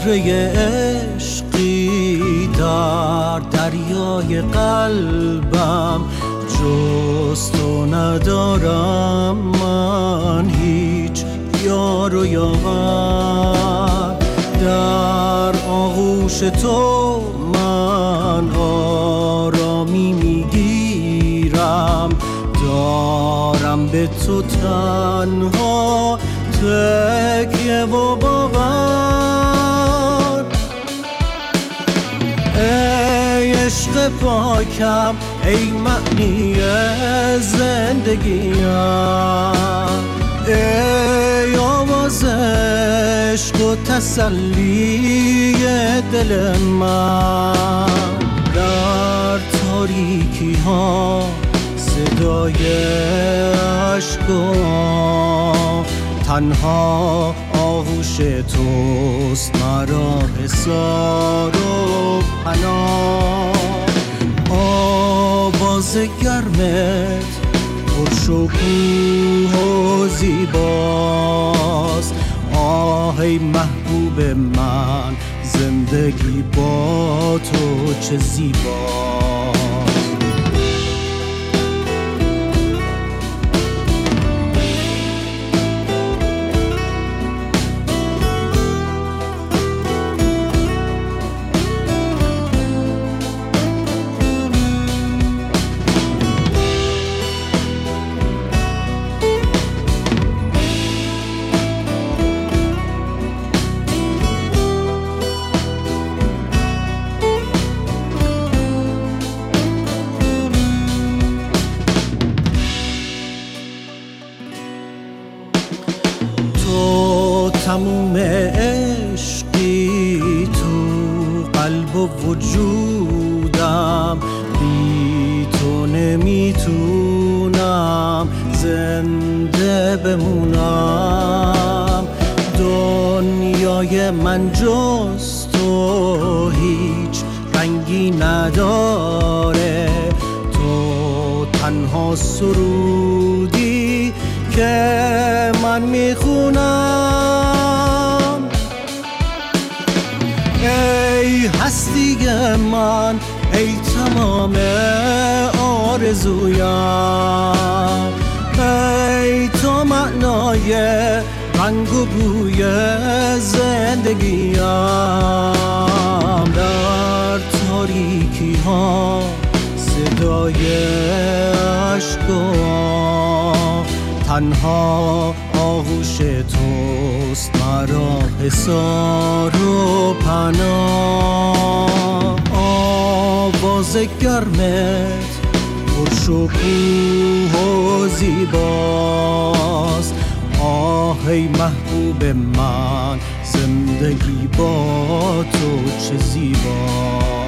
قطره عشقی در دریای قلبم، جز تو ندارم من هیچ یار و یاور. در آغوش تو من آرامی میگیرم، دارم به تو تنها تکیه و باور. ای عشق پاکم، ای معنی زندگیم، ای آواز عشق و تسلی دل من. در تاریکی ها صدای عشقم، تنها آغوش توست مرا حصار و پناه. آواز گرمت پرشکوه و زیباست. آه ای محبوب من، زندگی با تو چه زیباست. تموم عشقی تو قلب و وجودم، بی تو نمیتونم زنده بمونم. دنیای من جز تو هیچ رنگی نداره، تو تنها سرودی که من میخونم. ای هستی من، ای تمام آرزویم، ای تو معنای رنگ و بوی زندگیم. در تاریکی ها صدای عشقم، تنها آغوش توست مرا حصار و پناه. آواز گرمت پرشکوه و زیباست. آه ای محبوب من، زندگی با تو چه زیباست.